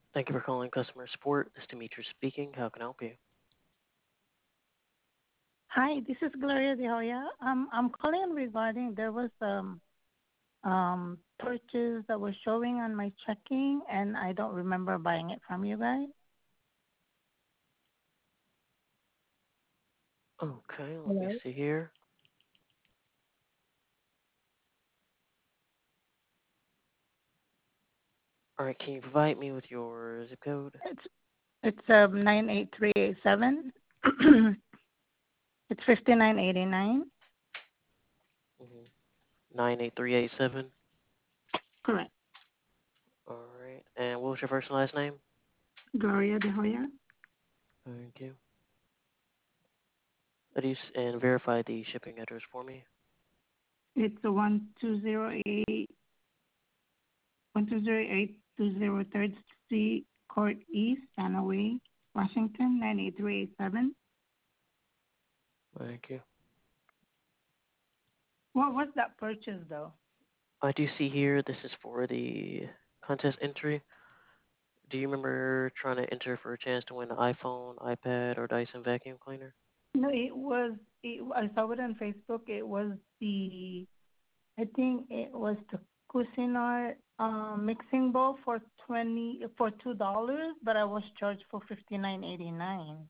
Thank you for calling customer support. This is Dimitri speaking. How can I help you? Hi, this is Gloria De Hoya. I'm calling regarding there was purchase that was showing on my checking, and I don't remember buying it from you guys. Okay, let me Hello. see here. All right, can you provide me with your zip code? It's 98387. It's 5989. 98387. Correct. All right, and what was your first and last name? Gloria De Hoya. Thank you. And verify the shipping address for me. It's 1208 Street Court East, Anaway, Washington 98387. Thank you. What was that purchase though? I do see here this is for the contest entry. Do you remember trying to enter for a chance to win an iPhone, iPad, or Dyson vacuum cleaner? No, I saw it on Facebook. It was the, I think it was the Cuisinart mixing bowl for $2, but I was charged for 59.89.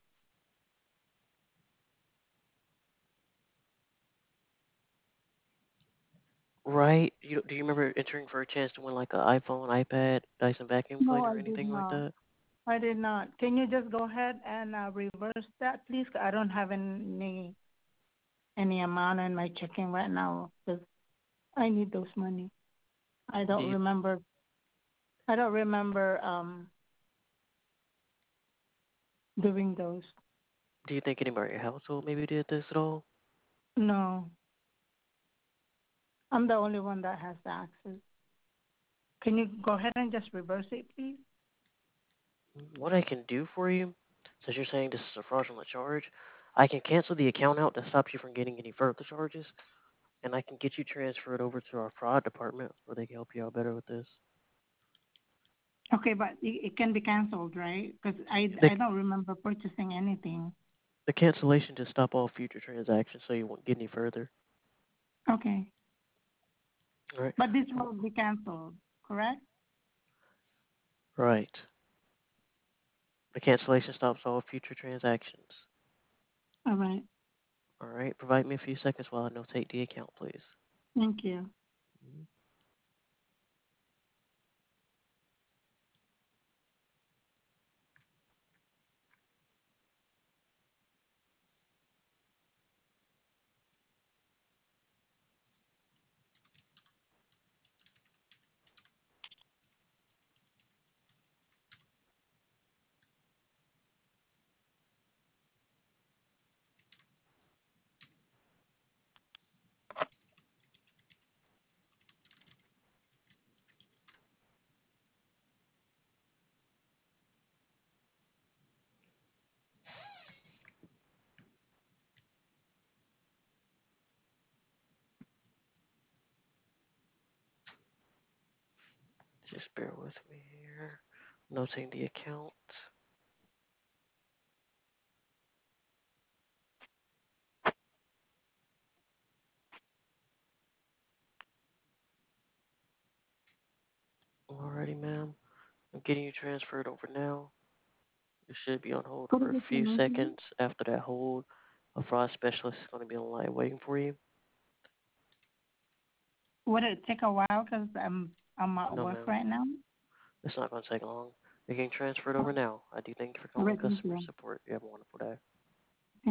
Right. Do you remember entering for a chance to win like an iPhone, iPad, Dyson vacuum No, cleaner, I or did anything like not. that? I did not. Can you just go ahead and reverse that, please? I don't have any amount in my checking right now because I need those money. I Do don't you remember. I don't remember doing those. do you think anybody in your household maybe did this at all? No, I'm the only one that has the access. Can you go ahead and just reverse it, please? What I can do for you, since you're saying this is a fraudulent charge, I can cancel the account out to stop you from getting any further charges, and I can get you transferred over to our fraud department where they can help you out better with this. Okay, but it can be canceled, right? Because The I don't remember purchasing anything. the cancellation to stop all future transactions so you won't get any further. Okay, All right. but this will be canceled, correct? Right. The cancellation stops all future transactions. All right. All right. Provide me a few seconds while I notate the account, please. Thank you. Mhm. Just bear with me here. Noting the account. Alrighty, ma'am. I'm getting you transferred over now. You should be on hold What for is a it your few name, please? seconds. After that hold, a fraud specialist is going to be on the line waiting for you. Would it take a while because I'm at No, work ma'am. right now? It's not going to take long. You're getting transferred All over now. I do thank you for calling right, thank customer you. support. You have a wonderful day.